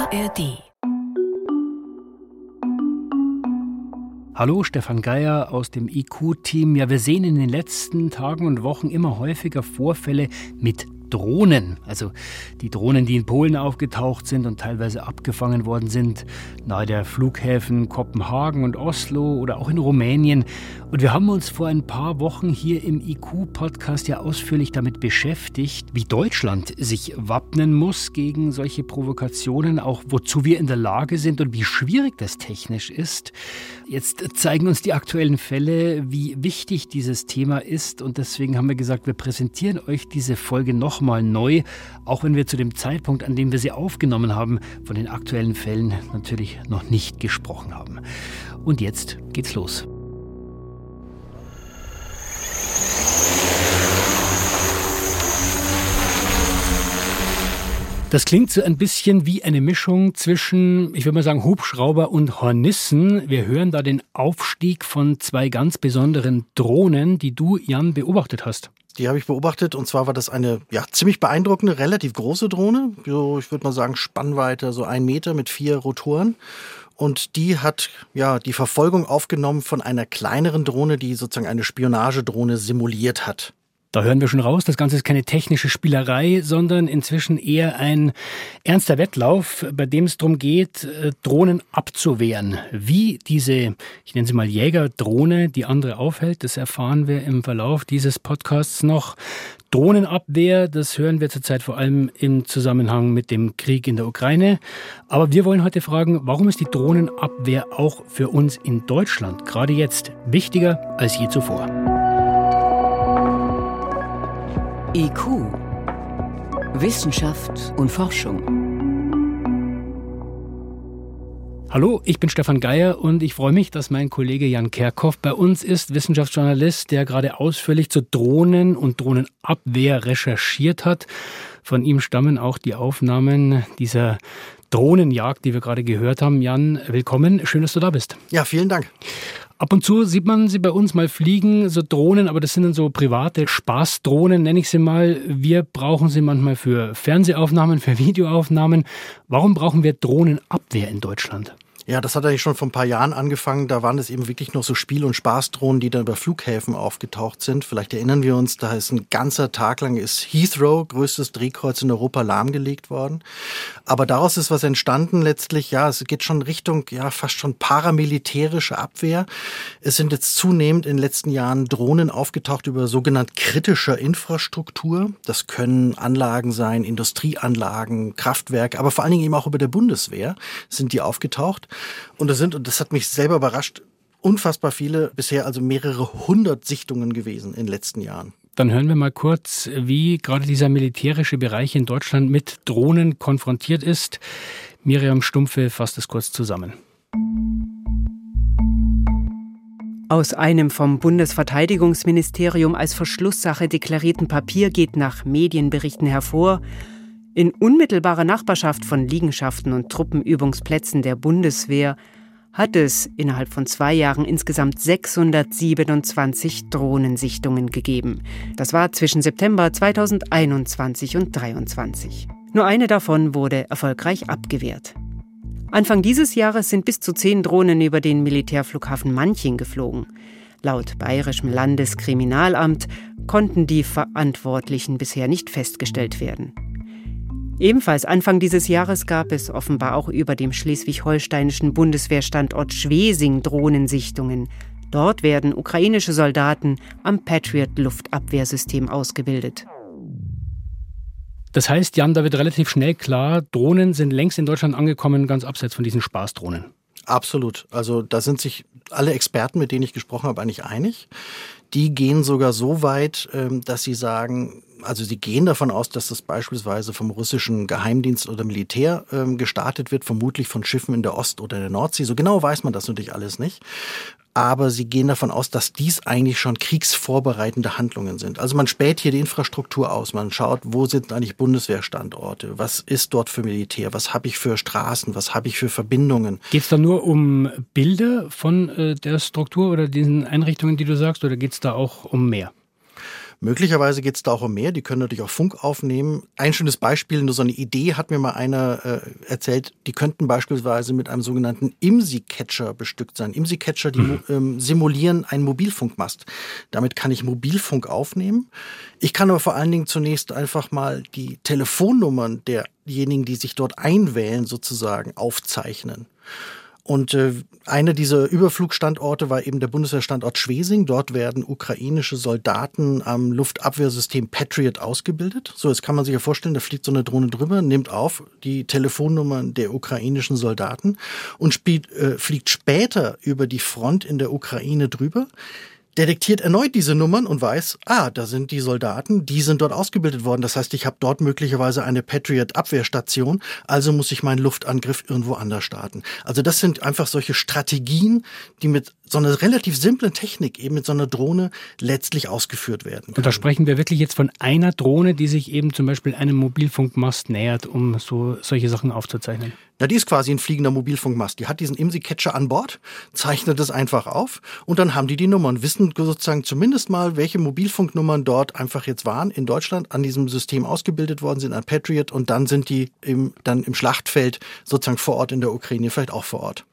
ARD. Hallo, Stefan Geier aus dem IQ-Team. Ja, wir sehen in den letzten Tagen und Wochen immer häufiger Vorfälle mit Drohnen. Also die Drohnen, die in Polen aufgetaucht sind und teilweise abgefangen worden sind, nahe der Flughäfen Kopenhagen und Oslo oder auch in Rumänien. Und wir haben uns vor ein paar Wochen hier im IQ-Podcast ja ausführlich damit beschäftigt, wie Deutschland sich wappnen muss gegen solche Provokationen, auch wozu wir in der Lage sind und wie schwierig das technisch ist. Jetzt zeigen uns die aktuellen Fälle, wie wichtig dieses Thema ist. Und deswegen haben wir gesagt, wir präsentieren euch diese Folge nochmal neu, auch wenn wir zu dem Zeitpunkt, an dem wir sie aufgenommen haben, von den aktuellen Fällen natürlich noch nicht gesprochen haben. Und jetzt geht's los. Das klingt so ein bisschen wie eine Mischung zwischen, ich würde mal sagen, Hubschrauber und Hornissen. Wir hören da den Aufstieg von zwei ganz besonderen Drohnen, die du, Jan, beobachtet hast. Die habe ich beobachtet, und zwar war das eine ziemlich beeindruckende, relativ große Drohne. So, ich würde mal sagen, Spannweite so 1 Meter mit 4 Rotoren. Und die hat die Verfolgung aufgenommen von einer kleineren Drohne, die sozusagen eine Spionagedrohne simuliert hat. Da hören wir schon raus, das Ganze ist keine technische Spielerei, sondern inzwischen eher ein ernster Wettlauf, bei dem es darum geht, Drohnen abzuwehren. Wie diese, ich nenne sie mal Jägerdrohne, die andere aufhält, das erfahren wir im Verlauf dieses Podcasts noch. Drohnenabwehr, das hören wir zurzeit vor allem im Zusammenhang mit dem Krieg in der Ukraine. Aber wir wollen heute fragen, warum ist die Drohnenabwehr auch für uns in Deutschland gerade jetzt wichtiger als je zuvor? IQ. Wissenschaft und Forschung. Hallo, ich bin Stefan Geier und ich freue mich, dass mein Kollege Jan Kerkhoff bei uns ist, Wissenschaftsjournalist, der gerade ausführlich zu Drohnen und Drohnenabwehr recherchiert hat. Von ihm stammen auch die Aufnahmen dieser Drohnenjagd, die wir gerade gehört haben. Jan, willkommen. Schön, dass du da bist. Ja, vielen Dank. Ab und zu sieht man sie bei uns mal fliegen, so Drohnen, aber das sind dann so private Spaßdrohnen, nenne ich sie mal. Wir brauchen sie manchmal für Fernsehaufnahmen, für Videoaufnahmen. Warum brauchen wir Drohnenabwehr in Deutschland? Ja, das hat eigentlich schon vor ein paar Jahren angefangen. Da waren es eben wirklich noch so Spiel- und Spaßdrohnen, die dann über Flughäfen aufgetaucht sind. Vielleicht erinnern wir uns, da ist ein ganzer Tag lang Heathrow, größtes Drehkreuz in Europa, lahmgelegt worden. Aber daraus ist was entstanden letztlich. Ja, es geht schon Richtung, fast schon paramilitärische Abwehr. Es sind jetzt zunehmend in den letzten Jahren Drohnen aufgetaucht über sogenannt kritischer Infrastruktur. Das können Anlagen sein, Industrieanlagen, Kraftwerke, aber vor allen Dingen eben auch über der Bundeswehr sind die aufgetaucht. Und das hat mich selber überrascht, unfassbar viele, bisher also mehrere 100 Sichtungen gewesen in den letzten Jahren. Dann hören wir mal kurz, wie gerade dieser militärische Bereich in Deutschland mit Drohnen konfrontiert ist. Miriam Stumpfe fasst es kurz zusammen. Aus einem vom Bundesverteidigungsministerium als Verschlusssache deklarierten Papier geht nach Medienberichten hervor, in unmittelbarer Nachbarschaft von Liegenschaften und Truppenübungsplätzen der Bundeswehr hat es innerhalb von 2 Jahren insgesamt 627 Drohnensichtungen gegeben. Das war zwischen September 2021 und 2023. Nur eine davon wurde erfolgreich abgewehrt. Anfang dieses Jahres sind bis zu 10 Drohnen über den Militärflughafen Manching geflogen. Laut Bayerischem Landeskriminalamt konnten die Verantwortlichen bisher nicht festgestellt werden. Ebenfalls Anfang dieses Jahres gab es offenbar auch über dem schleswig-holsteinischen Bundeswehrstandort Schwesing Drohnensichtungen. Dort werden ukrainische Soldaten am Patriot-Luftabwehrsystem ausgebildet. Das heißt, Jan, da wird relativ schnell klar, Drohnen sind längst in Deutschland angekommen, ganz abseits von diesen Spaßdrohnen. Absolut. Also da sind sich alle Experten, mit denen ich gesprochen habe, eigentlich einig. Die gehen sogar so weit, dass sie sagen, also sie gehen davon aus, dass das beispielsweise vom russischen Geheimdienst oder Militär gestartet wird, vermutlich von Schiffen in der Ost- oder der Nordsee. So genau weiß man das natürlich alles nicht. Aber sie gehen davon aus, dass dies eigentlich schon kriegsvorbereitende Handlungen sind. Also man späht hier die Infrastruktur aus. Man schaut, wo sind eigentlich Bundeswehrstandorte? Was ist dort für Militär? Was habe ich für Straßen? Was habe ich für Verbindungen? Geht es da nur um Bilder von der Struktur oder diesen Einrichtungen, die du sagst, oder geht es da auch um mehr? Möglicherweise geht es da auch um mehr. Die können natürlich auch Funk aufnehmen. Ein schönes Beispiel, nur so eine Idee hat mir mal einer erzählt, die könnten beispielsweise mit einem sogenannten IMSI-Catcher bestückt sein. IMSI-Catcher, die simulieren einen Mobilfunkmast. Damit kann ich Mobilfunk aufnehmen. Ich kann aber vor allen Dingen zunächst einfach mal die Telefonnummern derjenigen, die sich dort einwählen, sozusagen aufzeichnen. Und einer dieser Überflugstandorte war eben der Bundeswehrstandort Schwesing. Dort werden ukrainische Soldaten am Luftabwehrsystem Patriot ausgebildet. So, jetzt kann man sich ja vorstellen, da fliegt so eine Drohne drüber, nimmt auf die Telefonnummern der ukrainischen Soldaten und fliegt später über die Front in der Ukraine drüber, detektiert erneut diese Nummern und weiß, da sind die Soldaten, die sind dort ausgebildet worden. Das heißt, ich habe dort möglicherweise eine Patriot-Abwehrstation, also muss ich meinen Luftangriff irgendwo anders starten. Also das sind einfach solche Strategien, die mit so einer relativ simplen Technik, eben mit so einer Drohne, letztlich ausgeführt werden können. Und da sprechen wir wirklich jetzt von einer Drohne, die sich eben zum Beispiel einem Mobilfunkmast nähert, um solche Sachen aufzuzeichnen? Ja, die ist quasi ein fliegender Mobilfunkmast. Die hat diesen IMSI-Catcher an Bord, zeichnet das einfach auf und dann haben die Nummern, wissen sozusagen zumindest mal, welche Mobilfunknummern dort einfach jetzt waren in Deutschland, an diesem System ausgebildet worden sind, an Patriot, und dann sind die dann im Schlachtfeld sozusagen vor Ort in der Ukraine, vielleicht auch vor Ort.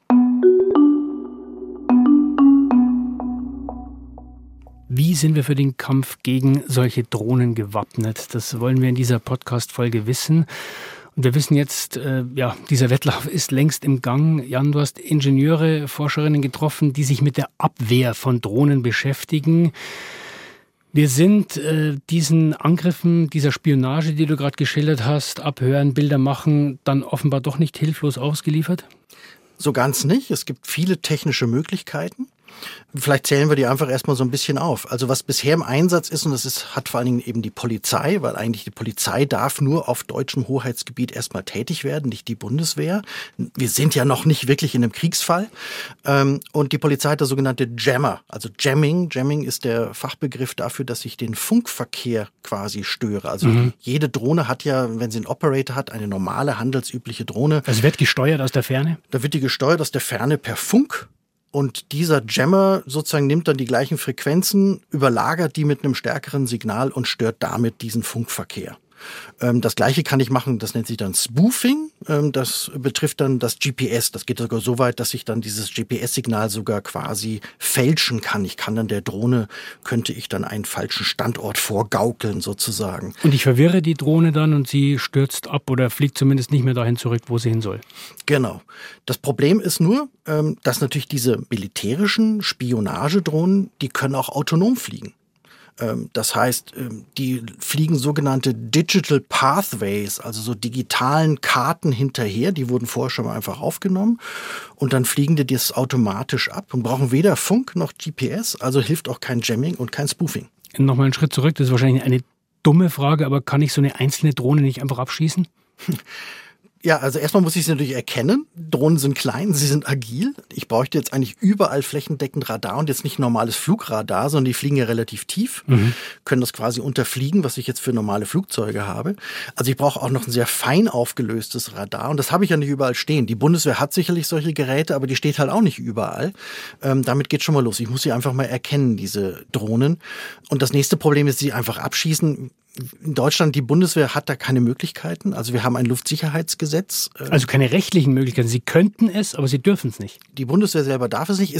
Wie sind wir für den Kampf gegen solche Drohnen gewappnet? Das wollen wir in dieser Podcast-Folge wissen. Und wir wissen jetzt, dieser Wettlauf ist längst im Gang. Jan, du hast Ingenieure, Forscherinnen getroffen, die sich mit der Abwehr von Drohnen beschäftigen. Wir sind diesen Angriffen, dieser Spionage, die du gerade geschildert hast, abhören, Bilder machen, dann offenbar doch nicht hilflos ausgeliefert? So ganz nicht. Es gibt viele technische Möglichkeiten. Vielleicht zählen wir die einfach erstmal so ein bisschen auf. Also was bisher im Einsatz ist, und hat vor allen Dingen eben die Polizei, weil eigentlich die Polizei darf nur auf deutschem Hoheitsgebiet erstmal tätig werden, nicht die Bundeswehr. Wir sind ja noch nicht wirklich in einem Kriegsfall. Und die Polizei hat das sogenannte Jammer, also Jamming. Jamming ist der Fachbegriff dafür, dass ich den Funkverkehr quasi störe. Also jede Drohne hat ja, wenn sie einen Operator hat, eine normale, handelsübliche Drohne. Also wird gesteuert aus der Ferne? Da wird die gesteuert aus der Ferne per Funk. Und dieser Jammer sozusagen nimmt dann die gleichen Frequenzen, überlagert die mit einem stärkeren Signal und stört damit diesen Funkverkehr. Das Gleiche kann ich machen, das nennt sich dann Spoofing. Das betrifft dann das GPS. Das geht sogar so weit, dass ich dann dieses GPS-Signal sogar quasi fälschen kann. Könnte ich dann einen falschen Standort vorgaukeln sozusagen. Und ich verwirre die Drohne dann und sie stürzt ab oder fliegt zumindest nicht mehr dahin zurück, wo sie hin soll. Genau. Das Problem ist nur, dass natürlich diese militärischen Spionagedrohnen, die können auch autonom fliegen. Das heißt, die fliegen sogenannte Digital Pathways, also so digitalen Karten hinterher. Die wurden vorher schon mal einfach aufgenommen. Und dann fliegen die das automatisch ab und brauchen weder Funk noch GPS. Also hilft auch kein Jamming und kein Spoofing. Nochmal einen Schritt zurück. Das ist wahrscheinlich eine dumme Frage, aber kann ich so eine einzelne Drohne nicht einfach abschießen? Ja, also erstmal muss ich sie natürlich erkennen. Drohnen sind klein, sie sind agil. Ich bräuchte jetzt eigentlich überall flächendeckend Radar und jetzt nicht normales Flugradar, sondern die fliegen ja relativ tief, können das quasi unterfliegen, was ich jetzt für normale Flugzeuge habe. Also ich brauche auch noch ein sehr fein aufgelöstes Radar und das habe ich ja nicht überall stehen. Die Bundeswehr hat sicherlich solche Geräte, aber die steht halt auch nicht überall. Damit geht schon mal los. Ich muss sie einfach mal erkennen, diese Drohnen. Und das nächste Problem ist, sie einfach abschießen. In Deutschland, die Bundeswehr hat da keine Möglichkeiten. Also wir haben ein Luftsicherheitsgesetz. Also keine rechtlichen Möglichkeiten. Sie könnten es, aber sie dürfen es nicht. Die Bundeswehr selber darf es nicht.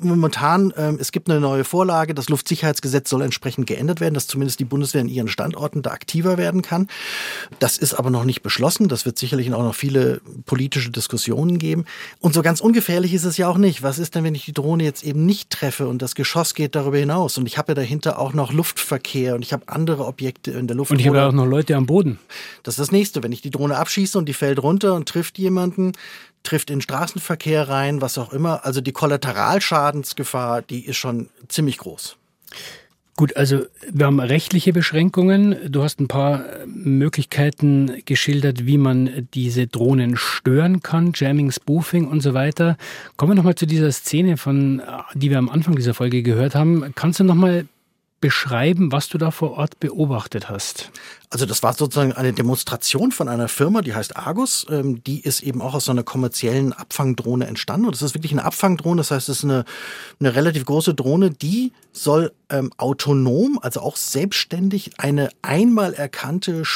Es gibt eine neue Vorlage. Das Luftsicherheitsgesetz soll entsprechend geändert werden, dass zumindest die Bundeswehr in ihren Standorten da aktiver werden kann. Das ist aber noch nicht beschlossen. Das wird sicherlich auch noch viele politische Diskussionen geben. Und so ganz ungefährlich ist es ja auch nicht. Was ist denn, wenn ich die Drohne jetzt eben nicht treffe und das Geschoss geht darüber hinaus? Und ich habe ja dahinter auch noch Luftverkehr und ich habe andere Objekte in der Luft. Und ich habe auch noch Leute am Boden. Das ist das Nächste. Wenn ich die Drohne abschieße und die fällt runter und trifft jemanden, trifft in den Straßenverkehr rein, was auch immer. Also die Kollateralschadensgefahr, die ist schon ziemlich groß. Gut, also wir haben rechtliche Beschränkungen. Du hast ein paar Möglichkeiten geschildert, wie man diese Drohnen stören kann, Jamming, Spoofing und so weiter. Kommen wir nochmal zu dieser Szene, die wir am Anfang dieser Folge gehört haben. Kannst du nochmal beschreiben, was du da vor Ort beobachtet hast? Also das war sozusagen eine Demonstration von einer Firma, die heißt Argus. Die ist eben auch aus so einer kommerziellen Abfangdrohne entstanden. Und das ist wirklich eine Abfangdrohne. Das heißt, es ist eine relativ große Drohne, die soll autonom, also auch selbstständig, eine einmal erkannte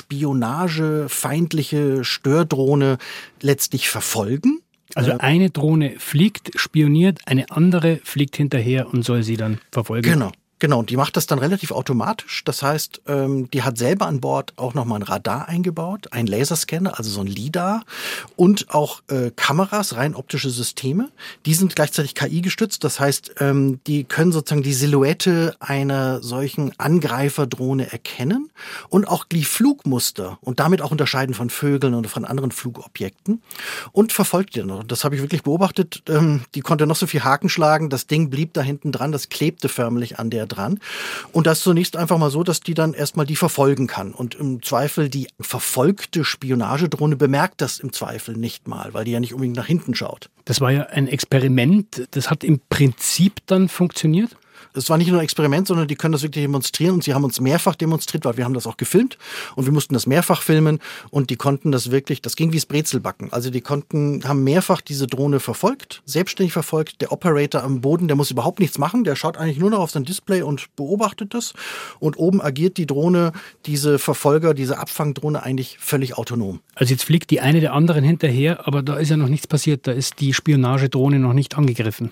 spionagefeindliche Stördrohne letztlich verfolgen. Also eine Drohne fliegt, spioniert, eine andere fliegt hinterher und soll sie dann verfolgen. Genau, und die macht das dann relativ automatisch. Das heißt, die hat selber an Bord auch nochmal ein Radar eingebaut, einen Laserscanner, also so ein LiDAR und auch Kameras, rein optische Systeme. Die sind gleichzeitig KI-gestützt. Das heißt, die können sozusagen die Silhouette einer solchen Angreiferdrohne erkennen und auch die Flugmuster und damit auch unterscheiden von Vögeln und von anderen Flugobjekten und verfolgt die dann. Das habe ich wirklich beobachtet. Die konnte noch so viel Haken schlagen. Das Ding blieb da hinten dran. Das klebte förmlich an der dran. Und das ist zunächst einfach mal so, dass die dann erstmal die verfolgen kann. Und im Zweifel die verfolgte Spionagedrohne bemerkt das im Zweifel nicht mal, weil die ja nicht unbedingt nach hinten schaut. Das war ja ein Experiment. Das hat im Prinzip dann funktioniert? Es war nicht nur ein Experiment, sondern die können das wirklich demonstrieren und sie haben uns mehrfach demonstriert, weil wir haben das auch gefilmt und wir mussten das mehrfach filmen und die konnten das wirklich, das ging wie das Brezelbacken. Also die haben mehrfach diese Drohne verfolgt, selbstständig verfolgt. Der Operator am Boden, der muss überhaupt nichts machen, der schaut eigentlich nur noch auf sein Display und beobachtet das und oben agiert die Drohne, diese Verfolger, diese Abfangdrohne eigentlich völlig autonom. Also jetzt fliegt die eine der anderen hinterher, aber da ist ja noch nichts passiert, da ist die Spionagedrohne noch nicht angegriffen.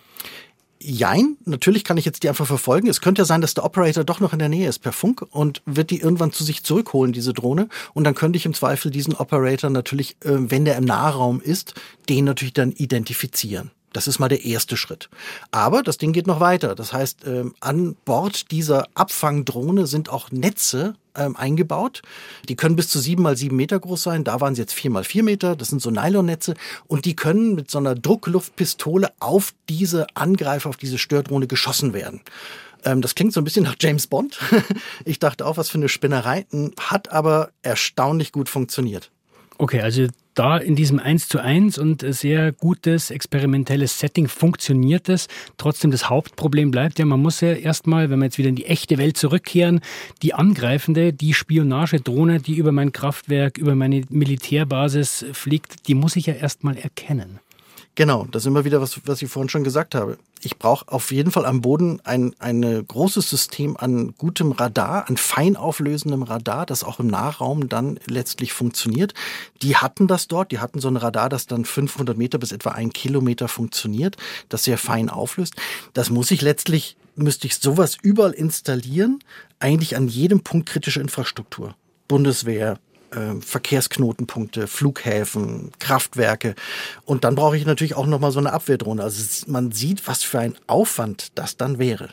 Jein, natürlich kann ich jetzt die einfach verfolgen. Es könnte ja sein, dass der Operator doch noch in der Nähe ist per Funk und wird die irgendwann zu sich zurückholen, diese Drohne. Und dann könnte ich im Zweifel diesen Operator natürlich, wenn der im Nahraum ist, den natürlich dann identifizieren. Das ist mal der erste Schritt. Aber das Ding geht noch weiter. Das heißt, an Bord dieser Abfangdrohne sind auch Netze eingebaut. Die können bis zu 7x7 Meter groß sein. Da waren sie jetzt 4x4 Meter. Das sind so Nylonnetze. Und die können mit so einer Druckluftpistole auf diese Angreifer, auf diese Stördrohne geschossen werden. Das klingt so ein bisschen nach James Bond. Ich dachte auch, was für eine Spinnerei. Hat aber erstaunlich gut funktioniert. Okay, also da in diesem 1:1 und sehr gutes experimentelles Setting funktioniert es. Trotzdem das Hauptproblem bleibt ja, man muss ja erstmal, wenn wir jetzt wieder in die echte Welt zurückkehren, die angreifende, die Spionagedrohne, die über mein Kraftwerk, über meine Militärbasis fliegt, die muss ich ja erstmal erkennen. Genau, das ist immer wieder, was ich vorhin schon gesagt habe. Ich brauche auf jeden Fall am Boden ein großes System an gutem Radar, an fein auflösendem Radar, das auch im Nahraum dann letztlich funktioniert. Die hatten das dort, die hatten so ein Radar, das dann 500 Meter bis etwa 1 Kilometer funktioniert, das sehr fein auflöst. Das müsste ich sowas überall installieren, eigentlich an jedem Punkt kritischer Infrastruktur. Bundeswehr, Verkehrsknotenpunkte, Flughäfen, Kraftwerke. Und dann brauche ich natürlich auch nochmal so eine Abwehrdrohne. Also man sieht, was für ein Aufwand das dann wäre.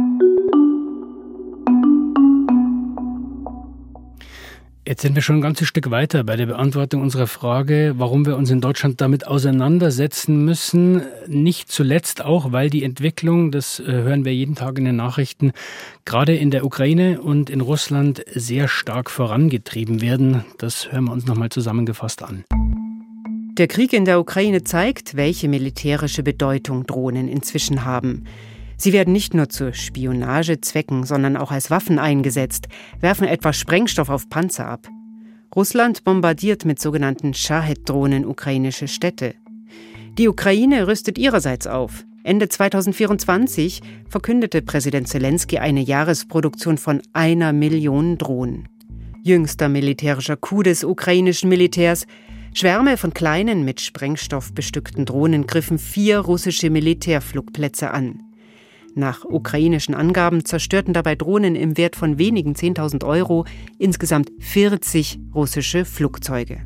Jetzt sind wir schon ein ganzes Stück weiter bei der Beantwortung unserer Frage, warum wir uns in Deutschland damit auseinandersetzen müssen. Nicht zuletzt auch, weil die Entwicklung, das hören wir jeden Tag in den Nachrichten, gerade in der Ukraine und in Russland sehr stark vorangetrieben werden. Das hören wir uns nochmal zusammengefasst an. Der Krieg in der Ukraine zeigt, welche militärische Bedeutung Drohnen inzwischen haben. Sie werden nicht nur zu Spionagezwecken, sondern auch als Waffen eingesetzt, werfen etwa Sprengstoff auf Panzer ab. Russland bombardiert mit sogenannten Shahed-Drohnen ukrainische Städte. Die Ukraine rüstet ihrerseits auf. Ende 2024 verkündete Präsident Zelensky eine Jahresproduktion von 1 Million Drohnen. Jüngster militärischer Coup des ukrainischen Militärs: Schwärme von kleinen, mit Sprengstoff bestückten Drohnen griffen 4 russische Militärflugplätze an. Nach ukrainischen Angaben zerstörten dabei Drohnen im Wert von wenigen 10.000 € insgesamt 40 russische Flugzeuge.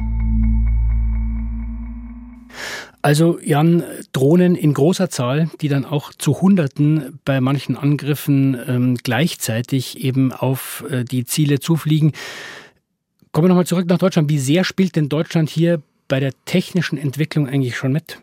Also Jan, Drohnen in großer Zahl, die dann auch zu Hunderten bei manchen Angriffen gleichzeitig eben auf die Ziele zufliegen. Kommen wir nochmal zurück nach Deutschland. Wie sehr spielt denn Deutschland hier bei der technischen Entwicklung eigentlich schon mit?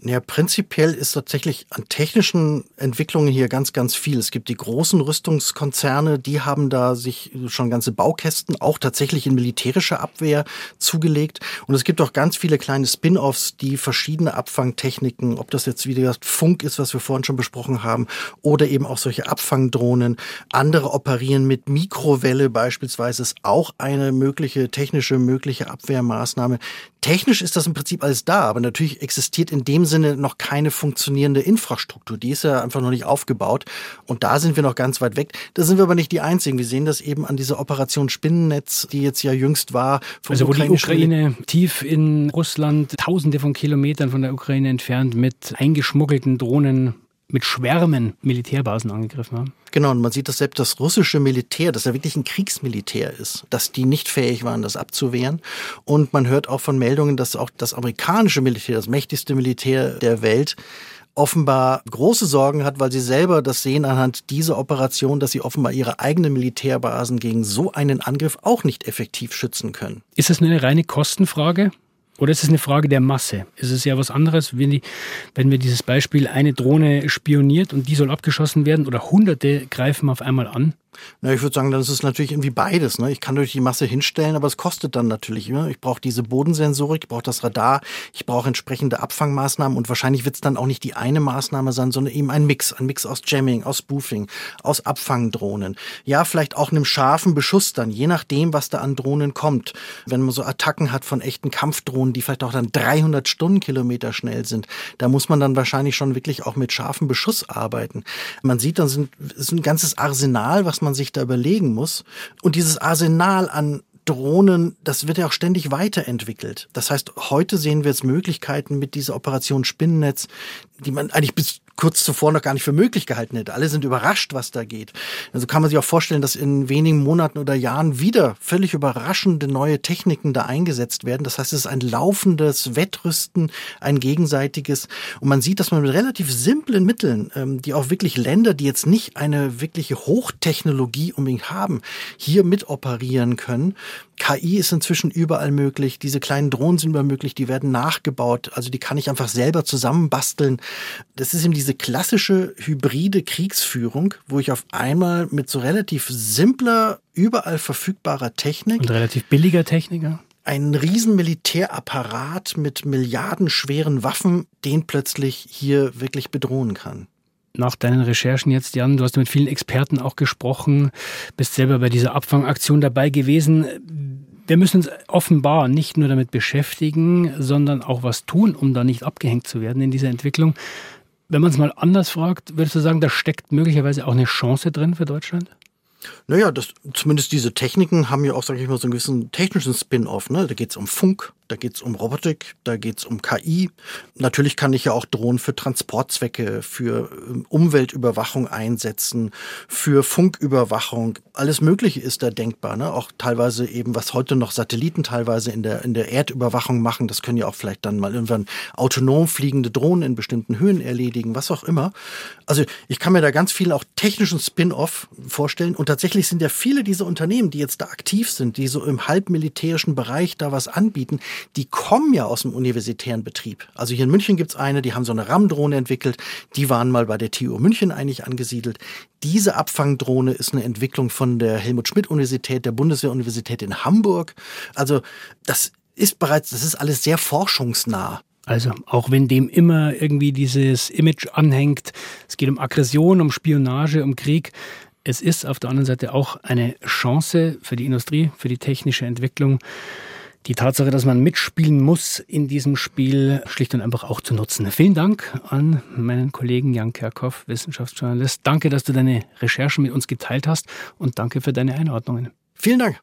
Ja, prinzipiell ist tatsächlich an technischen Entwicklungen hier ganz, ganz viel. Es gibt die großen Rüstungskonzerne, die haben da sich schon ganze Baukästen auch tatsächlich in militärische Abwehr zugelegt. Und es gibt auch ganz viele kleine Spin-offs, die verschiedene Abfangtechniken, ob das jetzt wie gesagt Funk ist, was wir vorhin schon besprochen haben, oder eben auch solche Abfangdrohnen. Andere operieren mit Mikrowelle beispielsweise, ist auch eine mögliche Abwehrmaßnahme. Technisch ist das im Prinzip alles da, aber natürlich existiert in dem Sinne noch keine funktionierende Infrastruktur. Die ist ja einfach noch nicht aufgebaut und da sind wir noch ganz weit weg. Da sind wir aber nicht die Einzigen. Wir sehen das eben an dieser Operation Spinnennetz, die jetzt ja jüngst war. Also wo die Ukraine tief in Russland, tausende von Kilometern von der Ukraine entfernt, mit eingeschmuggelten Drohnen mit Schwärmen Militärbasen angegriffen haben. Genau, und man sieht, dass selbst das russische Militär, das ja wirklich ein Kriegsmilitär ist, dass die nicht fähig waren, das abzuwehren. Und man hört auch von Meldungen, dass auch das amerikanische Militär, das mächtigste Militär der Welt, offenbar große Sorgen hat, weil sie selber das sehen anhand dieser Operation, dass sie offenbar ihre eigenen Militärbasen gegen so einen Angriff auch nicht effektiv schützen können. Ist das eine reine Kostenfrage? Oder ist es eine Frage der Masse? Es ist ja was anderes, wenn wir dieses Beispiel, eine Drohne spioniert und die soll abgeschossen werden oder Hunderte greifen auf einmal an. Na, ich würde sagen, das ist natürlich irgendwie beides. Ne? Ich kann durch die Masse hinstellen, aber es kostet dann natürlich. Ne? Ich brauche diese Bodensensorik, ich brauche das Radar, ich brauche entsprechende Abfangmaßnahmen und wahrscheinlich wird es dann auch nicht die eine Maßnahme sein, sondern eben ein Mix aus Jamming, aus Spoofing, aus Abfangdrohnen. Ja, vielleicht auch einem scharfen Beschuss dann, je nachdem, was da an Drohnen kommt. Wenn man so Attacken hat von echten Kampfdrohnen, die vielleicht auch dann 300 Stundenkilometer schnell sind, da muss man dann wahrscheinlich schon wirklich auch mit scharfem Beschuss arbeiten. Man sieht, dann ist ein ganzes Arsenal, was man sich da überlegen muss. Und dieses Arsenal an Drohnen, das wird ja auch ständig weiterentwickelt. Das heißt, heute sehen wir jetzt Möglichkeiten mit dieser Operation Spinnennetz, die man eigentlich bis kurz zuvor noch gar nicht für möglich gehalten hätte. Alle sind überrascht, was da geht. Also kann man sich auch vorstellen, dass in wenigen Monaten oder Jahren wieder völlig überraschende neue Techniken da eingesetzt werden. Das heißt, es ist ein laufendes Wettrüsten, ein gegenseitiges. Und man sieht, dass man mit relativ simplen Mitteln, die auch wirklich Länder, die jetzt nicht eine wirkliche Hochtechnologie unbedingt haben, hier mit operieren können. KI ist inzwischen überall möglich. Diese kleinen Drohnen sind überall möglich. Die werden nachgebaut. Also die kann ich einfach selber zusammenbasteln. Das ist eben diese klassische hybride Kriegsführung, wo ich auf einmal mit so relativ simpler, überall verfügbarer Technik und relativ billiger Technik, ja, einen riesen Militärapparat mit milliardenschweren Waffen, den plötzlich hier wirklich bedrohen kann. Nach deinen Recherchen jetzt, Jan, du hast mit vielen Experten auch gesprochen, bist selber bei dieser Abfangaktion dabei gewesen. Wir müssen uns offenbar nicht nur damit beschäftigen, sondern auch was tun, um da nicht abgehängt zu werden in dieser Entwicklung. Wenn man es mal anders fragt, würdest du sagen, da steckt möglicherweise auch eine Chance drin für Deutschland? Naja, zumindest diese Techniken haben ja auch, sage ich mal, so einen gewissen technischen Spin-off. Ne? Da geht es um Funk, da geht es um Robotik, da geht es um KI. Natürlich kann ich ja auch Drohnen für Transportzwecke, für Umweltüberwachung einsetzen, für Funküberwachung. Alles Mögliche ist da denkbar. Ne? Auch teilweise eben, was heute noch Satelliten teilweise in der Erdüberwachung machen. Das können ja auch vielleicht dann mal irgendwann autonom fliegende Drohnen in bestimmten Höhen erledigen, was auch immer. Also ich kann mir da ganz viel auch technischen Spin-off vorstellen. Und tatsächlich sind ja viele dieser Unternehmen, die jetzt da aktiv sind, die so im halbmilitärischen Bereich da was anbieten, die kommen ja aus dem universitären Betrieb. Also hier in München gibt's eine, die haben so eine RAM-Drohne entwickelt, die waren mal bei der TU München eigentlich angesiedelt. Diese Abfangdrohne ist eine Entwicklung von der Helmut-Schmidt-Universität, der Bundeswehr-Universität in Hamburg. Also das ist alles sehr forschungsnah. Also auch wenn dem immer irgendwie dieses Image anhängt, es geht um Aggression, um Spionage, um Krieg. Es ist auf der anderen Seite auch eine Chance für die Industrie, für die technische Entwicklung. Die Tatsache, dass man mitspielen muss in diesem Spiel, schlicht und einfach auch zu nutzen. Vielen Dank an meinen Kollegen Jan Kerkhoff, Wissenschaftsjournalist. Danke, dass du deine Recherchen mit uns geteilt hast und danke für deine Einordnungen. Vielen Dank.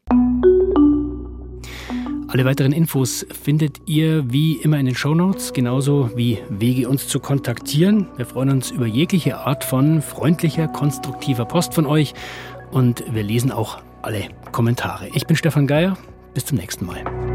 Alle weiteren Infos findet ihr wie immer in den Shownotes, genauso wie Wege, uns zu kontaktieren. Wir freuen uns über jegliche Art von freundlicher, konstruktiver Post von euch und wir lesen auch alle Kommentare. Ich bin Stefan Geier, bis zum nächsten Mal.